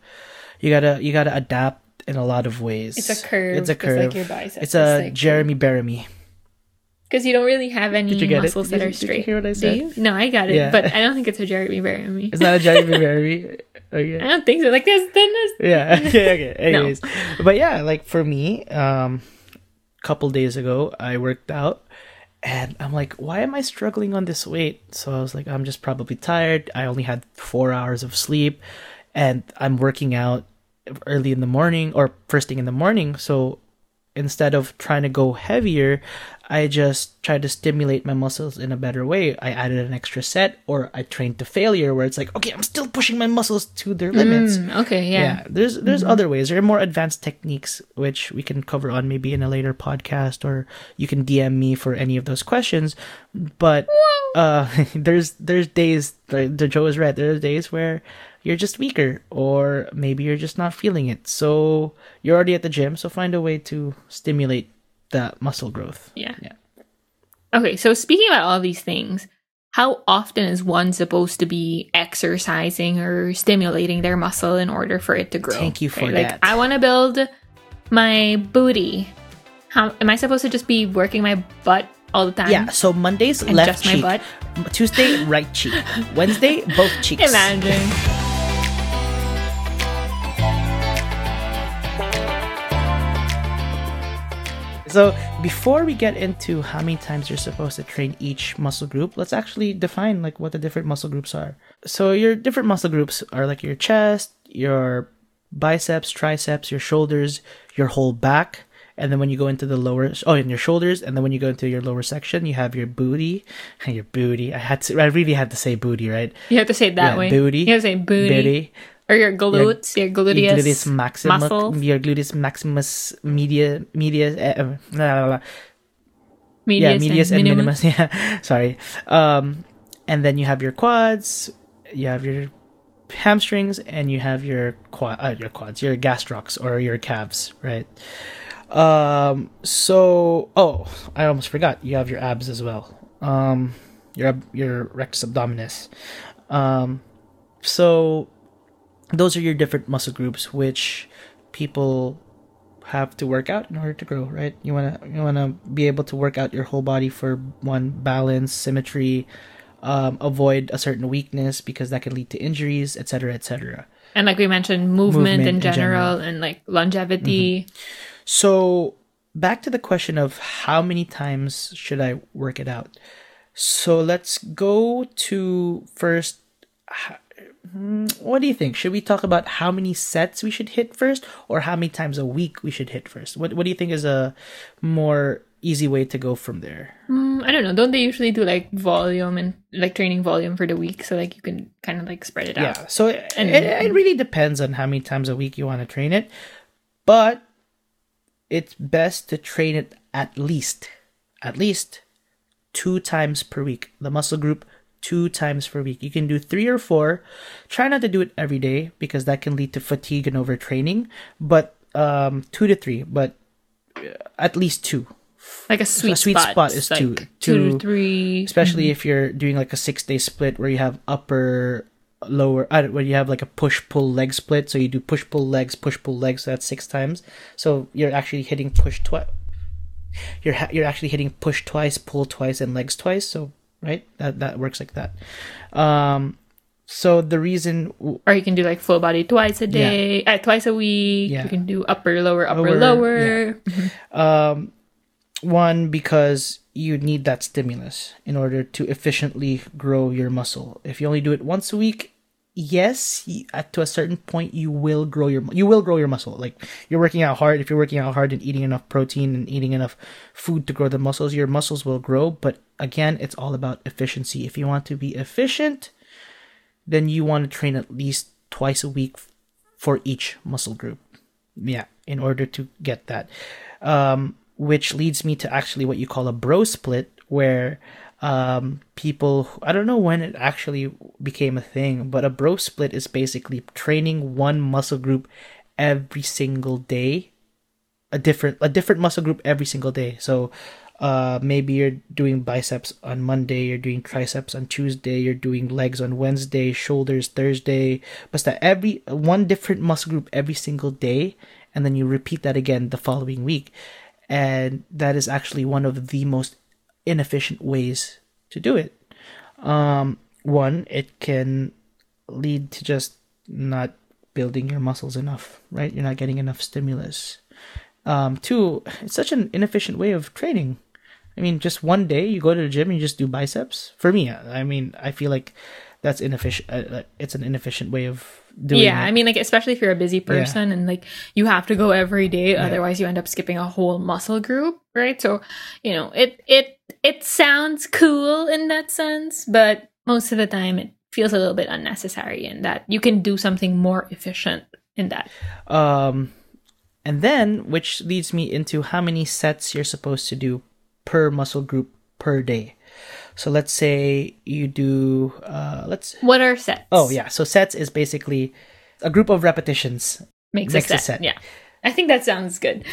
gotta adapt in a lot of ways. It's a curve. It's a curve. Like your biceps. It's a Jeremy Bearimy. Because you don't really have any muscles that are straight. Did you hear what I said? No, I got it. Yeah. But I don't think it's a Jeremy Bearimy. It's not a Jeremy Bearimy? Okay. I don't think so. Like this, then this. Yeah. Okay. Anyways. No. But yeah, like for me, couple days ago, I worked out. And I'm like, why am I struggling on this weight? So I was like, I'm just probably tired. I only had 4 hours of sleep. And I'm working out early in the morning, or first thing in the morning. So instead of trying to go heavier, I just tried to stimulate my muscles in a better way. I added an extra set, or I trained to failure, where it's like, okay, I'm still pushing my muscles to their limits. Okay, yeah. There's other ways. There are more advanced techniques, which we can cover on maybe in a later podcast, or you can DM me for any of those questions. But there's days, the Joe is right. There are days where you're just weaker, or maybe you're just not feeling it. So you're already at the gym, so find a way to stimulate that muscle growth. Yeah. Okay, so speaking about all these things, how often is one supposed to be exercising or stimulating their muscle in order for it to grow? Thank you for that. Like, I want to build my booty. How am I supposed to just be working my butt all the time? Yeah, so Monday's and left just cheek, my butt? Tuesday right cheek, Wednesday both cheeks. Imagine. So before we get into how many times you're supposed to train each muscle group, let's actually define like what the different muscle groups are. So your different muscle groups are like your chest, your biceps, triceps, your shoulders, your whole back. And then when you go into the in your shoulders, and then when you go into your lower section, you have your booty. Your booty. I really had to say booty, right? You have to say it that way. Booty. You have to say booty. Or your glutes, your gluteus maximus, muscle. Your gluteus maximus, medius and minimus. Yeah, sorry. And then you have your quads, you have your hamstrings, and you have your quads, your gastrocs or your calves, right? So I almost forgot. You have your abs as well. Your rectus abdominis. So those are your different muscle groups which people have to work out in order to grow, right? You wanna be able to work out your whole body for one, balance, symmetry, avoid a certain weakness because that can lead to injuries, etc., etc. And like we mentioned, movement in general, and like longevity. Mm-hmm. So back to the question of how many times should I work it out? So let's go to first. What do you think? Should we talk about how many sets we should hit first, or how many times a week we should hit first? What do you think is a more easy way to go from there? I don't know. Don't they usually do like volume and like training volume for the week, so like you can kind of like spread it out? Yeah. So it really depends on how many times a week you want to train it, but it's best to train it at least 2 times per week. The muscle group 2 times per week. You can do 3 or 4. Try not to do it every day because that can lead to fatigue and overtraining. But 2 to 3, but at least 2. Like a sweet spot is like 2. 2 to 3. Especially if you're doing like a 6-day split where you have upper, lower, where you have like a push-pull leg split. So you do push-pull legs, so that's 6 times. So you're actually hitting push twice. You're actually hitting push twice, pull twice, and legs twice. So right, that works like that. So the reason, or you can do like full body twice a day, twice a week. Yeah. You can do upper, lower. Yeah. One, because you need that stimulus in order to efficiently grow your muscle. If you only do it once a week, yes, to a certain point you will grow your muscle. Like you're working out hard. If you're working out hard and eating enough protein and eating enough food to grow the muscles, your muscles will grow. But again, it's all about efficiency. If you want to be efficient, then you want to train at least twice a week for each muscle group. Yeah, in order to get that. Which leads me to actually what you call a bro split, where people, I don't know when it actually became a thing, but a bro split is basically training one muscle group every single day, a different muscle group every single day. So maybe you're doing biceps on Monday, you're doing triceps on Tuesday, you're doing legs on Wednesday, shoulders Thursday, but that every one different muscle group every single day, and then you repeat that again the following week. And that is actually one of the most inefficient ways to do it. One, it can lead to just not building your muscles enough, right? You're not getting enough stimulus. 2, it's such an inefficient way of training. I mean, just one day you go to the gym and you just do biceps. For me, I mean, I feel like that's inefficient. It's an inefficient way of doing it. I mean, like, especially if you're a busy person and like you have to go every day, otherwise you end up skipping a whole muscle group, right? So, you know, it sounds cool in that sense, but most of the time it feels a little bit unnecessary in that you can do something more efficient in that. And then, which leads me into how many sets you're supposed to do per muscle group per day. So let's say you do, what are sets? Oh yeah, so sets is basically a group of repetitions makes a set. Yeah, I think that sounds good.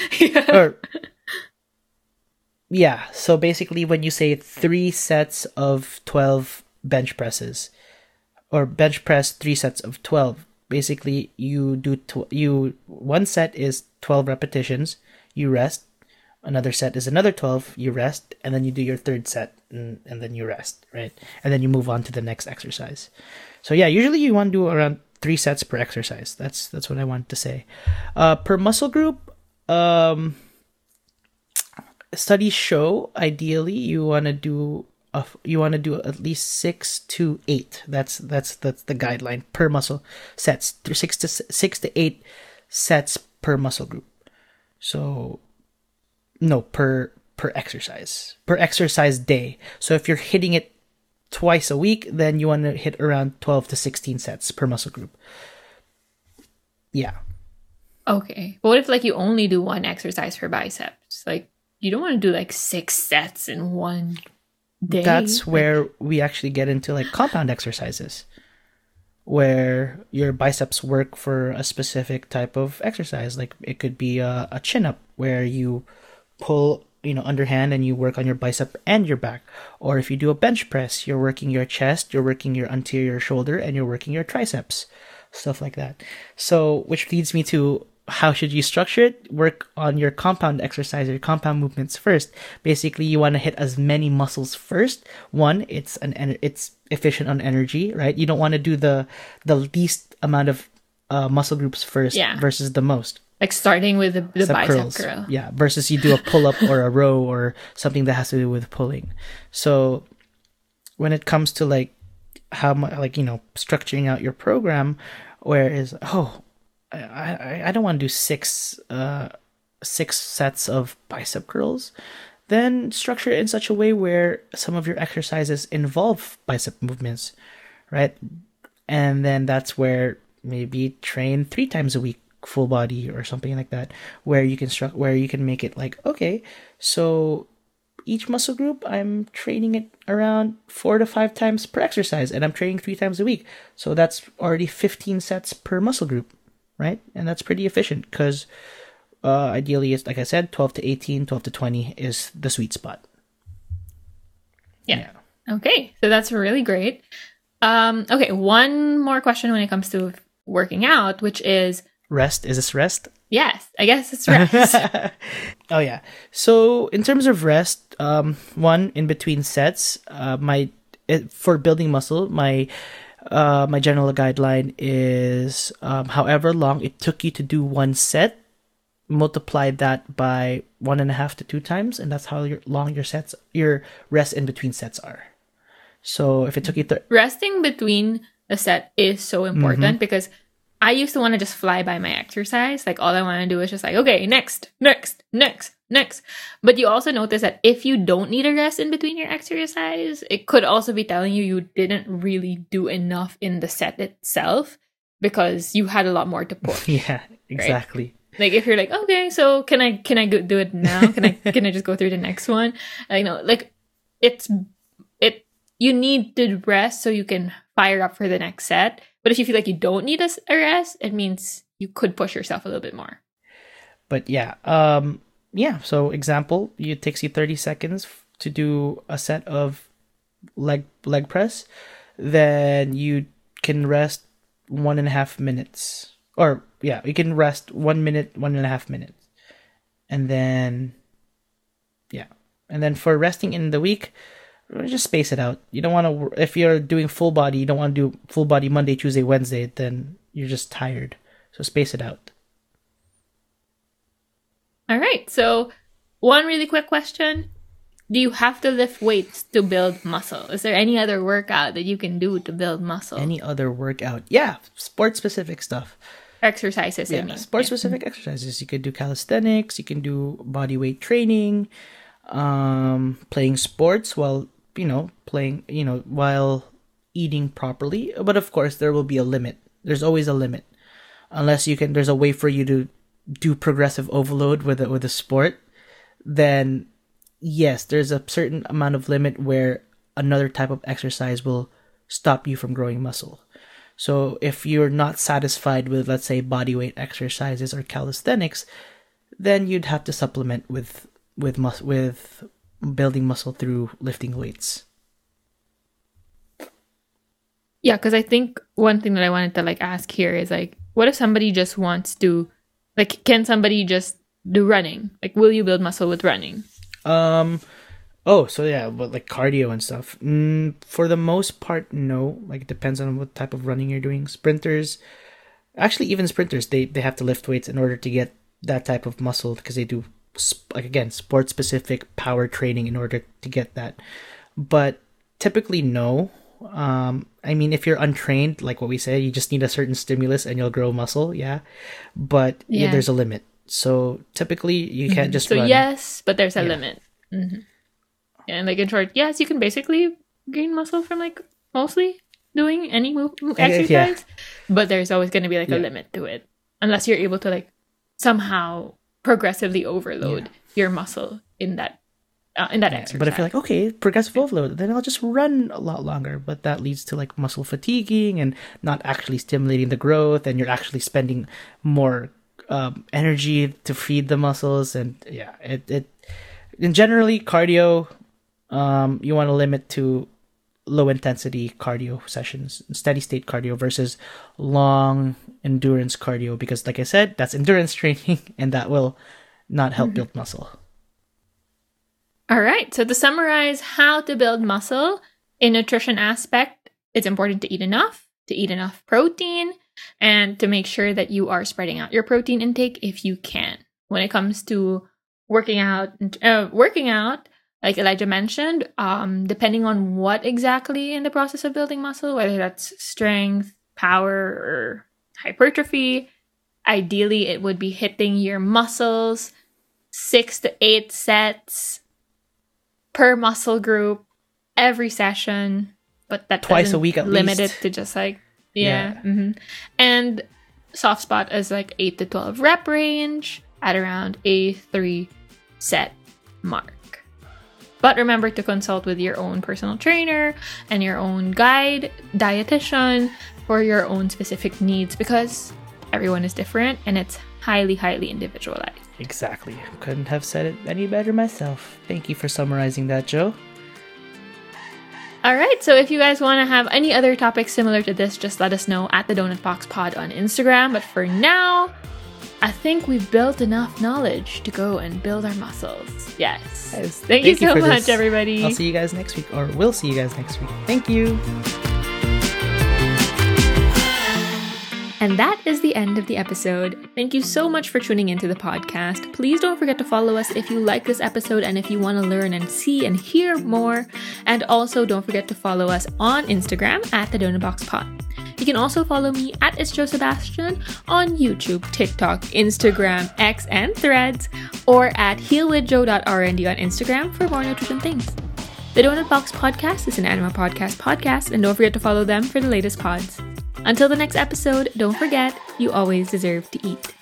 So basically when you say 3 sets of 12 bench presses, or bench press 3 sets of 12, basically you do one set is 12 repetitions, you rest. Another set is another 12, you rest, and then you do your third set, and then you rest, right? And then you move on to the next exercise. So yeah, usually you want to do around 3 sets per exercise. That's what I wanted to say. Per muscle group, studies show ideally you want to do at least 6 to 8. That's the guideline per muscle sets. 6 to 8 sets per muscle group. So no, per exercise day. So if you're hitting it twice a week, then you want to hit around 12 to 16 sets per muscle group. Yeah. Okay. But what if like you only do one exercise for biceps? Like you don't want to do like 6 sets in one day. That's where we actually get into like compound exercises, where your biceps work for a specific type of exercise. Like it could be a chin up where you pull, underhand, and you work on your bicep and your back. Or if you do a bench press, you're working your chest, you're working your anterior shoulder, and you're working your triceps, stuff like that. So, which leads me to how should you structure it? Work on your compound exercise, your compound movements first. Basically, you want to hit as many muscles first. One, it's efficient on energy, right? You don't want to do the least amount of muscle groups first versus the most. Like starting with the bicep curl. Yeah, versus you do a pull-up or a row or something that has to do with pulling. So when it comes to like how much, like, structuring out your program, whereas, I don't want to do 6 sets of bicep curls. then structure it in such a way where some of your exercises involve bicep movements, right? And then that's where maybe train 3 times a week full body or something like that, where you can where you can make it like, okay, so each muscle group I'm training it around 4 to 5 times per exercise, and I'm training 3 times a week, so that's already 15 sets per muscle group, right? And that's pretty efficient because ideally it's, like I said, 12 to 18, 12 to 20 is the sweet spot. Yeah. Okay, so that's really great. Okay, one more question when it comes to working out, which is rest. Is this rest? Yes, I guess it's rest. Oh yeah. So in terms of rest, one, in between sets, for building muscle, my general guideline is however long it took you to do one set, multiply that by 1.5 to 2 times, and that's how long your rest in between sets are. So if it took you resting between a set is so important because I used to want to just fly by my exercise. Like, all I want to do is just like, okay, next. But you also notice that if you don't need a rest in between your exercise, it could also be telling you didn't really do enough in the set itself because you had a lot more to push. Yeah, exactly. Right? Like, if you're like, okay, so can I do it now? Can I just go through the next one? I know, like, you need to rest so you can fire up for the next set. But if you feel like you don't need a rest, it means you could push yourself a little bit more. But yeah, so example, it takes you 30 seconds to do a set of leg press. Then you can rest 1.5 minutes. Or yeah, you can rest 1 minute, 1.5 minutes. And then, yeah. And then for resting in the week, just space it out. You don't want to, if you're doing full body, you don't want to do full body Monday, Tuesday, Wednesday, then you're just tired. So space it out. All right. So one really quick question. Do you have to lift weights to build muscle? Is there any other workout that you can do to build muscle? Any other workout? Yeah. Sport specific stuff. Exercises, yeah, I mean. Sport specific exercises. You could do calisthenics. You can do body weight training. Playing sports while while eating properly. But of course, there will be a limit. There's always a limit. Unless there's a way for you to do progressive overload with a sport, then yes, there's a certain amount of limit where another type of exercise will stop you from growing muscle. So if you're not satisfied with, let's say, bodyweight exercises or calisthenics, then you'd have to supplement with building muscle through lifting weights. Yeah, because I think one thing that I wanted to ask here is what if somebody just wants to, can somebody just do running? Will you build muscle with running? So yeah, but cardio and stuff. For the most part, no. It depends on what type of running you're doing. Sprinters, actually, even sprinters, they have to lift weights in order to get that type of muscle because they do, again, sport specific power training in order to get that. But typically, no. I mean, if you're untrained, like what we say, you just need a certain stimulus and you'll grow muscle. Yeah. But yeah, there's a limit. So typically you can't just run. Yes, but there's a limit. Mm-hmm. And in short, yes, you can basically gain muscle from mostly doing any exercise, but there's always going to be a limit to it unless you're able to somehow progressively overload your muscle in that exercise. But if you're okay, progressive overload, then I'll just run a lot longer. But that leads to muscle fatiguing and not actually stimulating the growth, and you're actually spending more energy to feed the muscles. And and generally cardio, you want to limit to low intensity cardio sessions, steady state cardio versus long endurance cardio, because like I said, that's endurance training and that will not help build muscle. All right. So to summarize how to build muscle in nutrition aspect, it's important to eat enough protein, and to make sure that you are spreading out your protein intake if you can. When it comes to working out, like Elijah mentioned, depending on what exactly in the process of building muscle, whether that's strength, power, or hypertrophy, ideally it would be hitting your muscles 6 to 8 sets per muscle group every session, but that twice a week at limit least. it to just like and soft spot is like 8 to 12 rep range at around a 3 set mark. But remember to consult with your own personal trainer and your own guide, dietitian for your own specific needs, because everyone is different and it's highly, highly individualized. Exactly. Couldn't have said it any better myself. Thank you for summarizing that, Joe. All right, so if you guys want to have any other topics similar to this, just let us know at the Donut Box Pod on Instagram. But for now, I think we've built enough knowledge to go and build our muscles. Yes. Thank you so much, everybody. I'll see you guys next week, or we'll see you guys next week. Thank you. And that is the end of the episode. Thank you so much for tuning into the podcast. Please don't forget to follow us if you like this episode and if you want to learn and see and hear more. And also don't forget to follow us on Instagram at the Donut Box Pod. You can also follow me at itsjoesebastian on YouTube, TikTok, Instagram, X, and Threads, or at healwithjoe.rnd on Instagram for more nutrition things. The Donut Box Podcast is an Anima podcast, and don't forget to follow them for the latest pods. Until the next episode, don't forget, you always deserve to eat.